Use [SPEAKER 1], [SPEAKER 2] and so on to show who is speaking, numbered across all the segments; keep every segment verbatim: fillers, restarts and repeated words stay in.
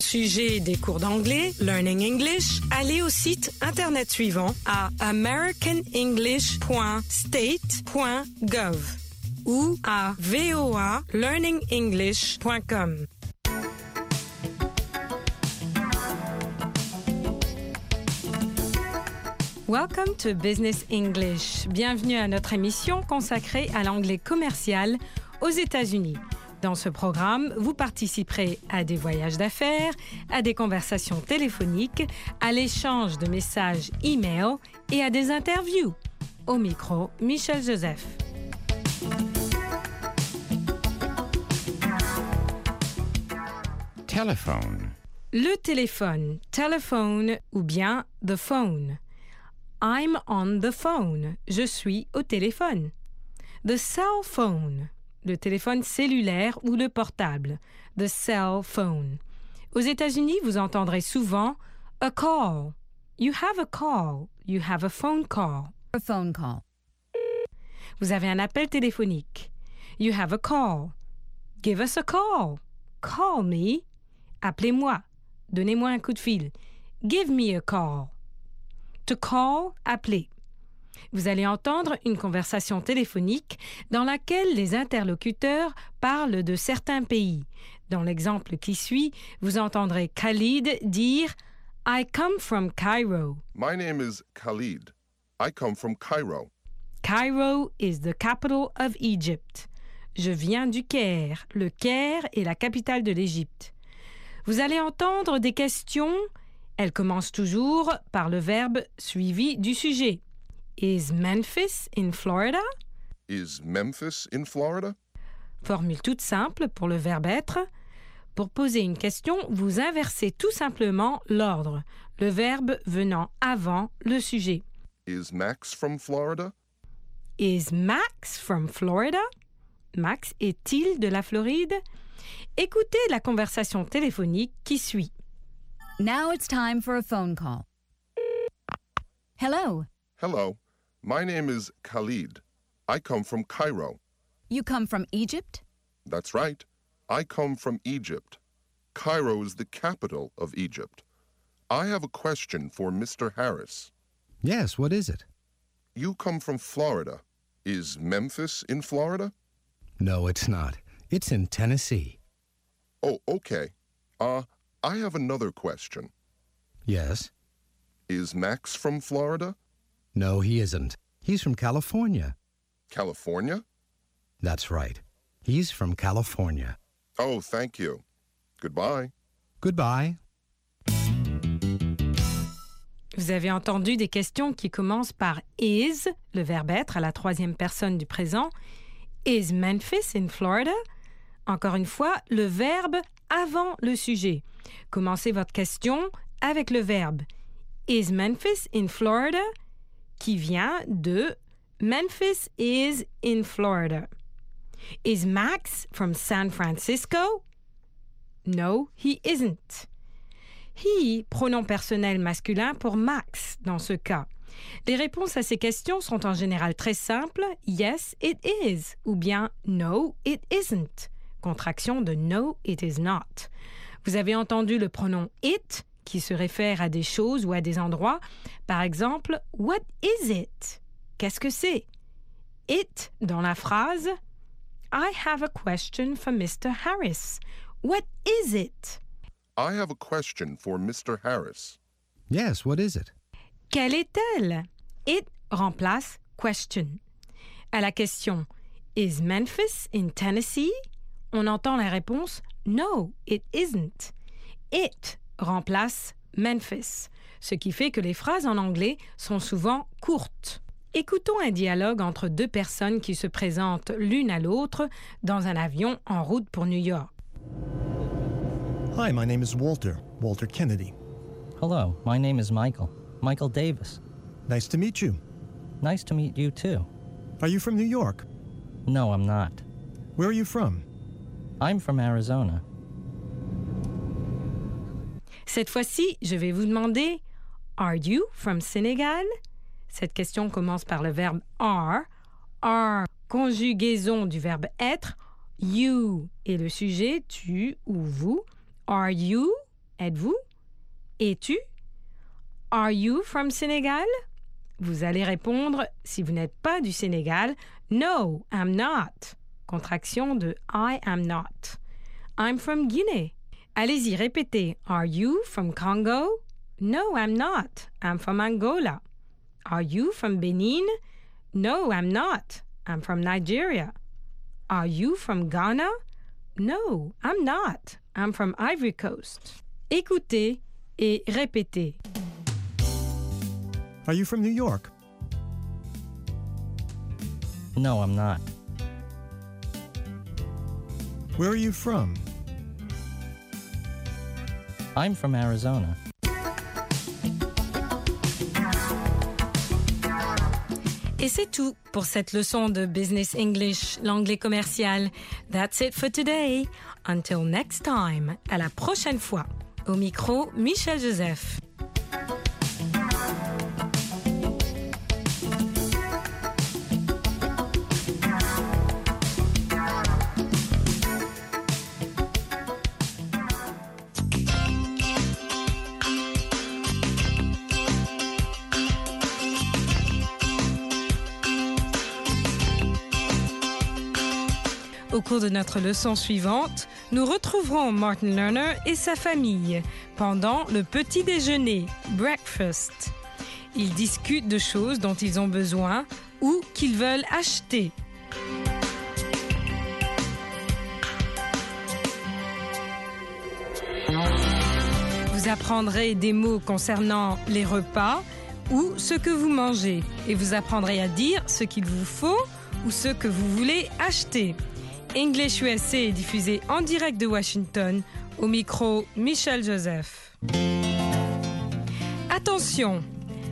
[SPEAKER 1] Sujet des cours d'anglais, Learning English, allez au site internet suivant à american english point state point gov ou à v o a learning english point com. Welcome to Business English. Bienvenue à notre émission consacrée à l'anglais commercial aux États-Unis. Dans ce programme, vous participerez à des voyages d'affaires, à des conversations téléphoniques, à l'échange de messages e-mail et à des interviews. Au micro, Michel Joseph.
[SPEAKER 2] Telephone.
[SPEAKER 1] Le téléphone, telephone ou bien the phone. I'm on the phone. Je suis au téléphone. The cell phone. Le téléphone cellulaire ou le portable. The cell phone. Aux États-Unis, vous entendrez souvent a call. You have a call. You have a phone call.
[SPEAKER 3] A phone call.
[SPEAKER 1] Vous avez un appel téléphonique. You have a call. Give us a call. Call me. Appelez-moi. Donnez-moi un coup de fil. Give me a call. To call, appeler. Vous allez entendre une conversation téléphonique dans laquelle les interlocuteurs parlent de certains pays. Dans l'exemple qui suit, vous entendrez Khalid dire « I come from Cairo ».
[SPEAKER 4] My name is Khalid. I come from Cairo.
[SPEAKER 1] Cairo is the capital of Egypt. Je viens du Caire. Le Caire est la capitale de l'Égypte. Vous allez entendre des questions. Elles commencent toujours par le verbe suivi du sujet. Is Memphis in Florida?
[SPEAKER 4] Is Memphis in Florida?
[SPEAKER 1] Formule toute simple pour le verbe être. Pour poser une question, vous inversez tout simplement l'ordre, le verbe venant avant le sujet.
[SPEAKER 4] Is Max from Florida?
[SPEAKER 1] Is Max from Florida? Max est-il de la Floride? Écoutez la conversation téléphonique qui suit.
[SPEAKER 3] Now it's time for a phone call. Hello.
[SPEAKER 4] Hello. My name is Khalid. I come from Cairo.
[SPEAKER 3] You come from Egypt?
[SPEAKER 4] That's right. I come from Egypt. Cairo is the capital of Egypt. I have a question for Mister Harris.
[SPEAKER 2] Yes, what is it?
[SPEAKER 4] You come from Florida. Is Memphis in Florida?
[SPEAKER 2] No, it's not. It's in Tennessee.
[SPEAKER 4] Oh, okay. Uh, I have another question.
[SPEAKER 2] Yes?
[SPEAKER 4] Is Max from Florida?
[SPEAKER 2] No, he isn't. He's from California.
[SPEAKER 4] California?
[SPEAKER 2] That's right. He's from California.
[SPEAKER 4] Oh, thank you. Goodbye.
[SPEAKER 2] Goodbye.
[SPEAKER 1] Vous avez entendu des questions qui commencent par is, le verbe être à la troisième personne du présent. Is Memphis in Florida? Encore une fois, le verbe avant le sujet. Commencez votre question avec le verbe Is Memphis in Florida? Qui vient de Memphis is in Florida. Is Max from San Francisco? No, he isn't. He, pronom personnel masculin pour Max dans ce cas. Les réponses à ces questions sont en général très simples. Yes, it is. Ou bien no, it isn't. Contraction de no, it is not. Vous avez entendu le pronom it qui se réfère à des choses ou à des endroits. Par exemple, what is it? Qu'est-ce que c'est? It dans la phrase I have a question for Mister Harris. What is it?
[SPEAKER 4] I have a question for Mister Harris.
[SPEAKER 2] Yes, what is it?
[SPEAKER 1] Quelle est-elle? It remplace question. À la question Is Memphis in Tennessee? On entend la réponse No, it isn't. It remplace Memphis, ce qui fait que les phrases en anglais sont souvent courtes. Écoutons un dialogue entre deux personnes qui se présentent l'une à l'autre dans un avion en route pour New York.
[SPEAKER 5] Hi, my name is Walter, Walter Kennedy.
[SPEAKER 6] Hello, my name is Michael, Michael Davis.
[SPEAKER 5] Nice to meet you.
[SPEAKER 6] Nice to meet you too.
[SPEAKER 5] Are you from New York?
[SPEAKER 6] No, I'm not.
[SPEAKER 5] Where are you from?
[SPEAKER 6] I'm from Arizona.
[SPEAKER 1] Cette fois-ci, je vais vous demander Are you from Senegal? Cette question commence par le verbe are. Are, conjugaison du verbe être. You est le sujet, tu ou vous. Are you? êtes-vous? Es-tu? Are you from Senegal? Vous allez répondre, si vous n'êtes pas du Sénégal, No, I'm not. Contraction de I am not. I'm from Guinea. Allez-y, répétez. Are you from Congo? No, I'm not. I'm from Angola. Are you from Benin? No, I'm not. I'm from Nigeria. Are you from Ghana? No, I'm not. I'm from Ivory Coast. Écoutez et répétez.
[SPEAKER 5] Are you from New York?
[SPEAKER 6] No, I'm not.
[SPEAKER 5] Where are you from?
[SPEAKER 6] I'm from Arizona.
[SPEAKER 1] Et c'est tout pour cette leçon de Business English, l'anglais commercial. That's it for today. Until next time. À la prochaine fois. Au micro, Michel Joseph. Au cours de notre leçon suivante, nous retrouverons Martin Lerner et sa famille pendant le petit déjeuner, breakfast. Ils discutent de choses dont ils ont besoin ou qu'ils veulent acheter. Vous apprendrez des mots concernant les repas ou ce que vous mangez et vous apprendrez à dire ce qu'il vous faut ou ce que vous voulez acheter. English U S A est diffusé en direct de Washington, au micro Michel Joseph. Attention!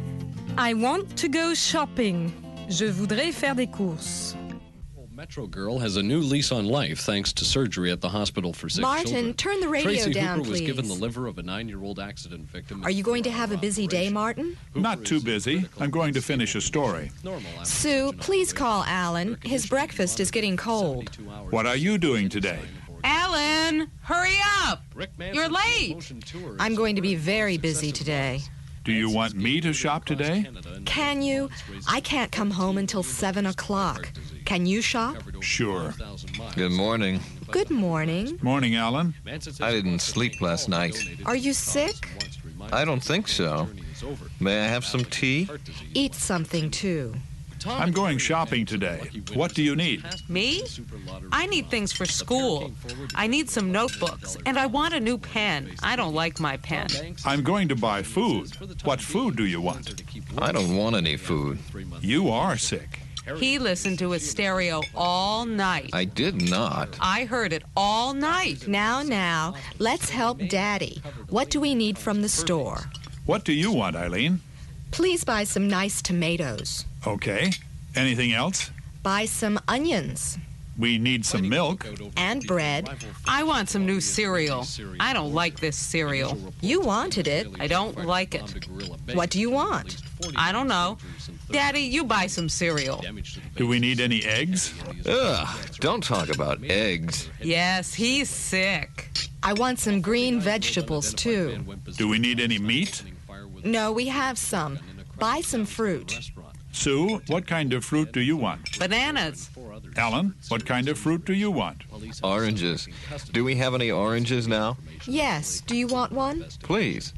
[SPEAKER 1] I want to go shopping. Je voudrais faire des courses.
[SPEAKER 7] Metro Girl has a new lease on life thanks to surgery at the hospital for sick
[SPEAKER 8] Martin,
[SPEAKER 7] children.
[SPEAKER 8] turn the radio
[SPEAKER 7] Tracy
[SPEAKER 8] down,
[SPEAKER 7] Hooper was
[SPEAKER 8] please.
[SPEAKER 7] given the liver of a nine-year-old accident victim.
[SPEAKER 8] Are you going to have a busy day, Martin?
[SPEAKER 9] Not too busy. I'm going to finish a story.
[SPEAKER 8] Sue, please call Alan. His breakfast is getting cold.
[SPEAKER 9] What are you doing today?
[SPEAKER 10] Alan, hurry up! You're late.
[SPEAKER 8] I'm going to be very busy today.
[SPEAKER 9] Do you want me to shop today?
[SPEAKER 8] Can you? I can't come home until seven o'clock. Can you shop?
[SPEAKER 9] Sure.
[SPEAKER 11] Good morning.
[SPEAKER 8] Good morning.
[SPEAKER 9] Morning, Alan.
[SPEAKER 11] I didn't sleep last night.
[SPEAKER 8] Are you sick?
[SPEAKER 11] I don't think so. May I have some tea?
[SPEAKER 8] Eat something, too.
[SPEAKER 9] I'm going shopping today. What do you need?
[SPEAKER 10] Me? I need things for school. I need some notebooks, and I want a new pen. I don't like my pen.
[SPEAKER 9] I'm going to buy food. What food do you want?
[SPEAKER 11] I don't want any food.
[SPEAKER 9] You are sick.
[SPEAKER 10] He listened to his stereo all night.
[SPEAKER 11] I did not.
[SPEAKER 10] I heard it all night.
[SPEAKER 8] Now, now, let's help Daddy. What do we need from the store?
[SPEAKER 9] What do you want, Eileen?
[SPEAKER 8] Please buy some nice tomatoes.
[SPEAKER 9] Okay. Anything else?
[SPEAKER 8] Buy some onions.
[SPEAKER 9] We need some milk.
[SPEAKER 8] And bread.
[SPEAKER 10] I want some new cereal. I don't like this cereal.
[SPEAKER 8] You wanted it.
[SPEAKER 10] I don't like it.
[SPEAKER 8] What do you want?
[SPEAKER 10] I don't know. Daddy, you buy some cereal.
[SPEAKER 9] Do we need any eggs?
[SPEAKER 11] Ugh, don't talk about eggs.
[SPEAKER 10] Yes, he's sick.
[SPEAKER 8] I want some green vegetables, too.
[SPEAKER 9] Do we need any meat?
[SPEAKER 8] No, we have some. Buy some fruit.
[SPEAKER 9] Sue, what kind of fruit do you want?
[SPEAKER 10] Bananas.
[SPEAKER 9] Alan, what kind of fruit do you want?
[SPEAKER 11] Oranges. Do we have any oranges now?
[SPEAKER 8] Yes. Do you want one?
[SPEAKER 11] Please.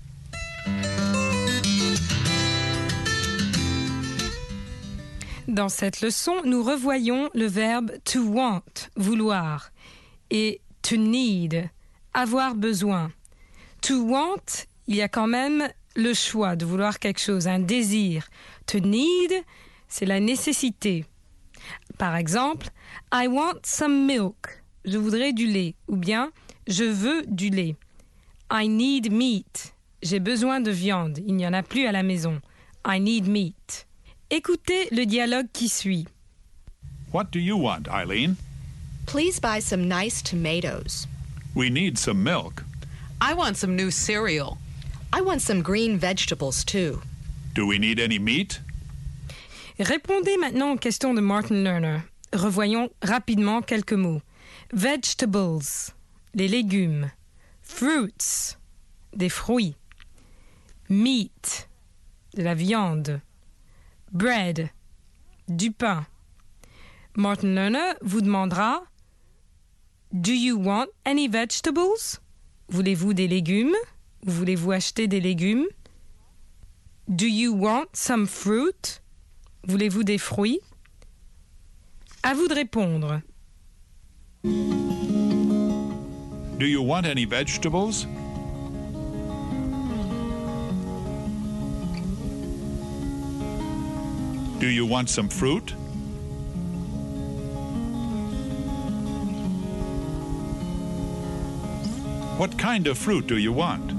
[SPEAKER 1] Dans cette leçon, nous revoyons le verbe to want, vouloir, et to need, avoir besoin. To want, il y a quand même le choix de vouloir quelque chose, un désir. To need, c'est la nécessité. Par exemple, I want some milk. Je voudrais du lait. Ou bien, je veux du lait. I need meat. J'ai besoin de viande. Il n'y en a plus à la maison. I need meat. Écoutez le dialogue qui suit.
[SPEAKER 9] What do you want, Eileen?
[SPEAKER 8] Please buy some nice tomatoes.
[SPEAKER 9] We need some milk.
[SPEAKER 10] I want some new cereal.
[SPEAKER 8] I want some green vegetables, too.
[SPEAKER 9] Do we need any meat?
[SPEAKER 1] Répondez maintenant aux questions de Martin Lerner. Revoyons rapidement quelques mots. Vegetables, les légumes. Fruits, des fruits. Meat, de la viande. Bread, du pain. Martin Lerner vous demandera Do you want any vegetables? Voulez-vous des légumes? Ou voulez-vous acheter des légumes? Do you want some fruit? Voulez-vous des fruits? À vous de répondre.
[SPEAKER 9] Do you want any vegetables? Do you want some fruit? What kind of fruit do you want?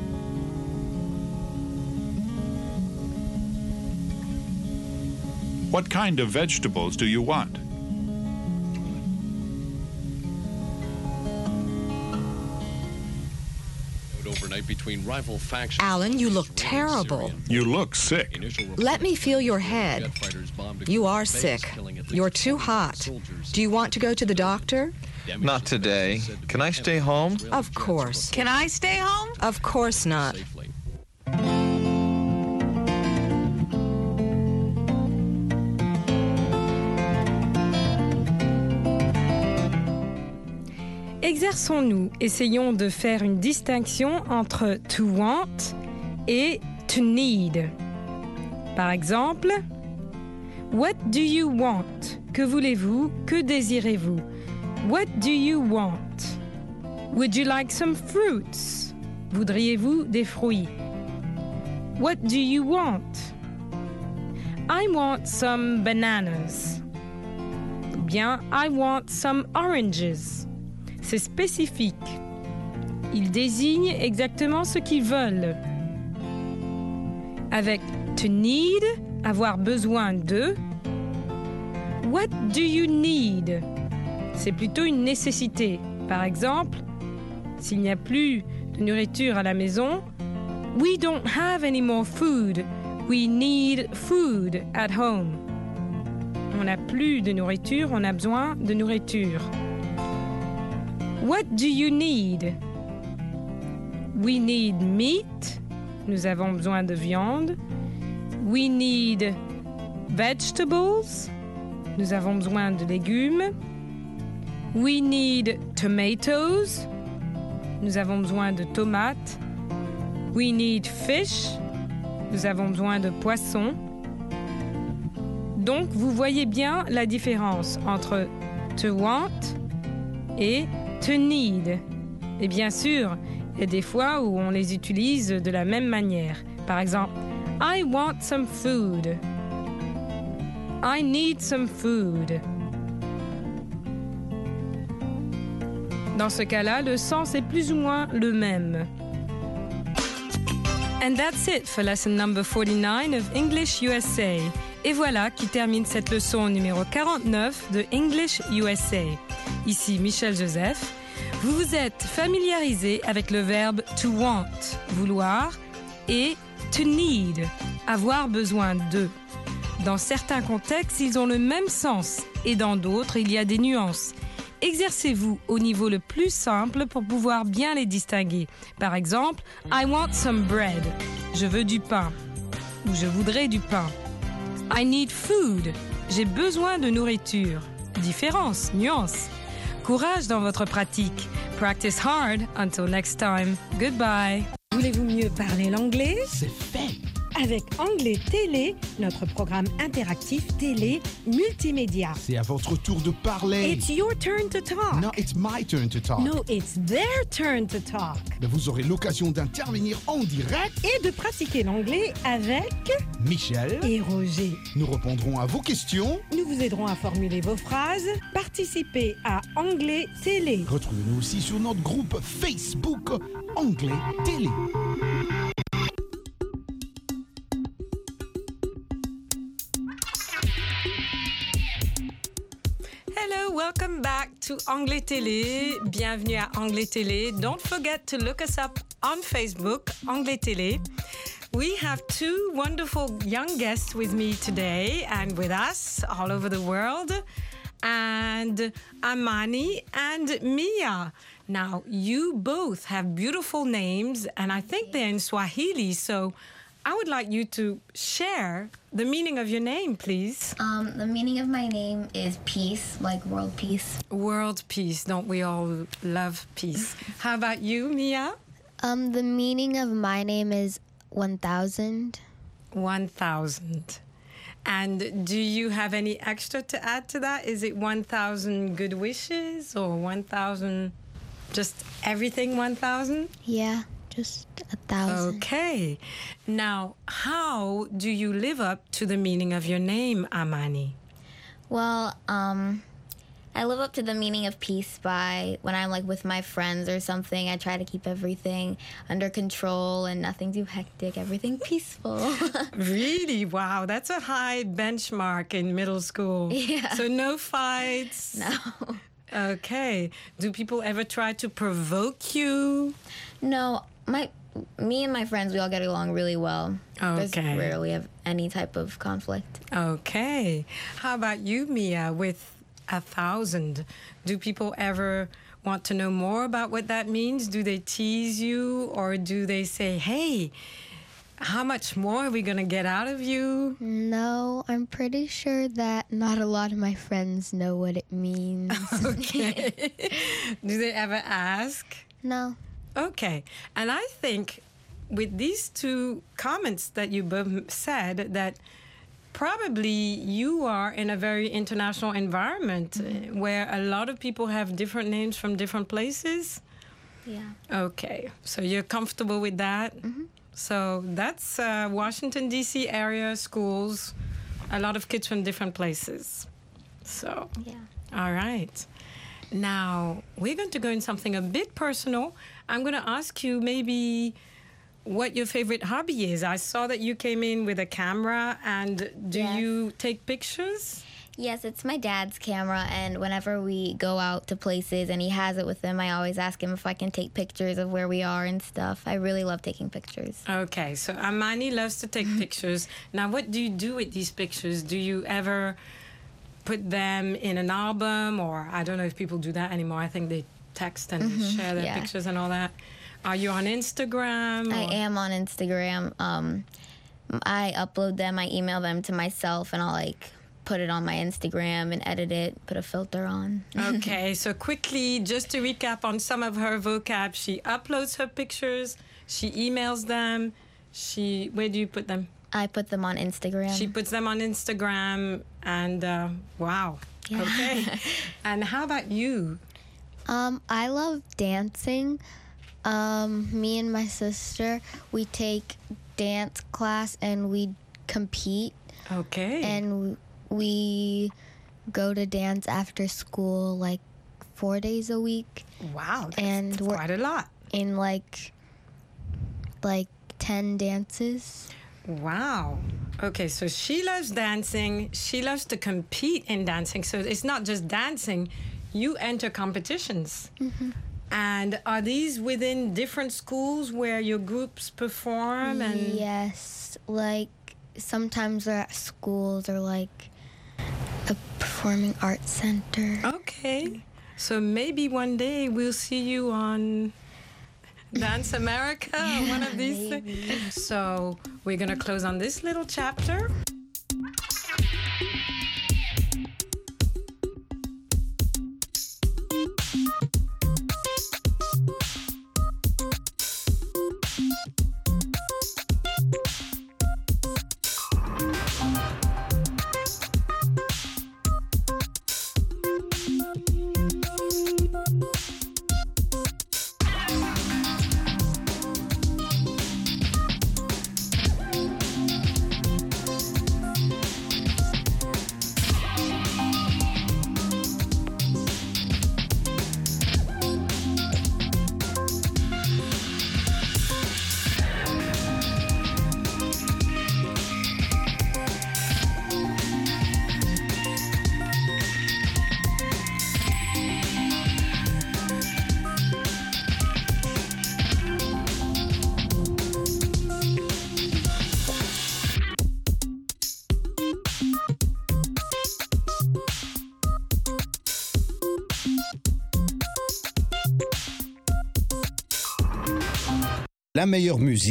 [SPEAKER 9] What kind of vegetables do you want?
[SPEAKER 8] Alan, you look terrible.
[SPEAKER 9] You look sick.
[SPEAKER 8] Let me feel your head. You are sick. You're too hot. Do you want to go to the doctor?
[SPEAKER 11] Not today. Can I stay home?
[SPEAKER 8] Of course.
[SPEAKER 10] Can I stay home?
[SPEAKER 8] Of course not.
[SPEAKER 1] Exerçons-nous, essayons de faire une distinction entre to want et to need. Par exemple, what do you want? Que voulez-vous? Que désirez-vous? What do you want? Would you like some fruits? Voudriez-vous des fruits? What do you want? I want some bananas. Ou bien, I want some oranges. C'est spécifique. Ils désignent exactement ce qu'ils veulent. Avec to need, avoir besoin de. What do you need? C'est plutôt une nécessité. Par exemple, s'il n'y a plus de nourriture à la maison, we don't have any more food. We need food at home. On n'a plus de nourriture, on a besoin de nourriture. What do you need? We need meat. Nous avons besoin de viande. We need vegetables. Nous avons besoin de légumes. We need tomatoes. Nous avons besoin de tomates. We need fish. Nous avons besoin de poissons. Donc, vous voyez bien la différence entre to want et to need. Et bien sûr, il y a des fois où on les utilise de la même manière. Par exemple, I want some food. I need some food. Dans ce cas-là, le sens est plus ou moins le même. And that's it for lesson number forty-nine of English U S A. Et voilà qui termine cette leçon numéro quarante-neuf de English U S A. Ici Michel Joseph. Vous vous êtes familiarisé avec le verbe to want, vouloir, et to need, avoir besoin de. Dans certains contextes, ils ont le même sens et dans d'autres, il y a des nuances. Exercez-vous au niveau le plus simple pour pouvoir bien les distinguer. Par exemple, I want some bread. Je veux du pain. Ou je voudrais du pain. I need food. J'ai besoin de nourriture. Différence, nuance. Courage dans votre pratique. Practice hard. Until next time. Goodbye.
[SPEAKER 12] Voulez-vous mieux parler l'anglais?
[SPEAKER 5] C'est fait.
[SPEAKER 12] Avec Anglais Télé, notre programme interactif télé multimédia.
[SPEAKER 5] C'est à votre tour de parler.
[SPEAKER 12] It's your turn to talk.
[SPEAKER 5] No, it's my turn to talk.
[SPEAKER 12] No, it's their turn to talk.
[SPEAKER 5] Mais vous aurez l'occasion d'intervenir en direct
[SPEAKER 12] et de pratiquer l'anglais avec
[SPEAKER 5] Michel
[SPEAKER 12] et Roger.
[SPEAKER 5] Nous répondrons à vos questions.
[SPEAKER 12] Nous vous aiderons à formuler vos phrases. Participez à Anglais Télé.
[SPEAKER 5] Retrouvez-nous aussi sur notre groupe Facebook Anglais Télé.
[SPEAKER 1] Hello, welcome back to Anglais Télé. Bienvenue à Anglais Télé. Don't forget to look us up on Facebook, Anglais Télé. We have two wonderful young guests with me today and with us all over the world. and Amani and Mia. Now, you both have beautiful names, and I think they're in Swahili, so I would like you to share the meaning of your name, please.
[SPEAKER 13] Um, the meaning of my name is peace, like world peace.
[SPEAKER 1] World peace. Don't we all love peace? How about you, Mia?
[SPEAKER 14] Um, the meaning of my name is one thousand.
[SPEAKER 1] one thousand. And do you have any extra to add to that? Is it one thousand good wishes or one thousand, just everything one thousand?
[SPEAKER 14] Yeah, just a thousand.
[SPEAKER 1] Okay. Now, how do you live up to the meaning of your name, Amani?
[SPEAKER 13] Well, um, I live up to the meaning of peace by when I'm like with my friends or something, I try to keep everything under control and nothing too hectic, everything peaceful.
[SPEAKER 1] Really? Wow, that's a high benchmark in middle school.
[SPEAKER 13] Yeah.
[SPEAKER 1] So no fights?
[SPEAKER 13] No.
[SPEAKER 1] Okay. Do people ever try to provoke you?
[SPEAKER 13] No, my me and my friends, we all get along really well.
[SPEAKER 1] Okay.
[SPEAKER 13] There's rarely have any type of conflict.
[SPEAKER 1] Okay. How about you, Mia, with a thousand? Do people ever want to know more about what that means? Do they tease you, or do they say, hey, how much more are we going to get out of you?
[SPEAKER 14] No, I'm pretty sure that not a lot of my friends know what it means.
[SPEAKER 1] Okay. Do they ever ask?
[SPEAKER 14] No.
[SPEAKER 1] Okay. And I think with these two comments that you both said, that probably you are in a very international environment, mm-hmm. where a lot of people have different names from different places.
[SPEAKER 13] Yeah.
[SPEAKER 1] Okay. So you're comfortable with that?
[SPEAKER 13] Mm-hmm.
[SPEAKER 1] So that's uh, Washington, D C area schools, a lot of kids from different places. So,
[SPEAKER 13] yeah.
[SPEAKER 1] All right. Now, we're going to go in something a bit personal. I'm going to ask you maybe what your favorite hobby is. I saw that you came in with a camera, and do
[SPEAKER 13] yes.
[SPEAKER 1] you take pictures?
[SPEAKER 13] Yes, it's my dad's camera, and whenever we go out to places and he has it with him, I always ask him if I can take pictures of where we are and stuff. I really love taking pictures.
[SPEAKER 1] Okay, so Amani loves to take pictures. Now, what do you do with these pictures? Do you ever put them in an album, or I don't know if people do that anymore. I think they text and
[SPEAKER 13] mm-hmm.
[SPEAKER 1] share their
[SPEAKER 13] yeah.
[SPEAKER 1] pictures and all that. Are you on Instagram?
[SPEAKER 13] I
[SPEAKER 1] or?
[SPEAKER 13] am on Instagram. Um, I upload them, I email them to myself, and I'll like put it on my Instagram and edit it, put a filter on.
[SPEAKER 1] Okay, so quickly, just to recap on some of her vocab, she uploads her pictures, she emails them, she, where do you put them?
[SPEAKER 13] I put them on Instagram.
[SPEAKER 1] She puts them on Instagram, and uh, wow.
[SPEAKER 13] Yeah.
[SPEAKER 1] Okay. And how about you?
[SPEAKER 14] Um, I love dancing. Um, me and my sister, we take dance class and we compete.
[SPEAKER 1] Okay.
[SPEAKER 14] And we go to dance after school like four days a week.
[SPEAKER 1] Wow, that's,
[SPEAKER 14] and
[SPEAKER 1] that's
[SPEAKER 14] we're
[SPEAKER 1] quite a lot.
[SPEAKER 14] In like like ten dances.
[SPEAKER 1] Wow. Okay, so she loves dancing. She loves to compete in dancing. So it's not just dancing. You enter competitions.
[SPEAKER 14] Mm-hmm.
[SPEAKER 1] And are these within different schools where your groups perform? And
[SPEAKER 14] yes, like sometimes they're at schools or like a performing arts center.
[SPEAKER 1] Okay. So maybe one day we'll see you on Dance America,
[SPEAKER 14] yeah,
[SPEAKER 1] one of these
[SPEAKER 14] maybe.
[SPEAKER 1] things. So we're going to close on this little chapter.
[SPEAKER 15] la meilleure musique.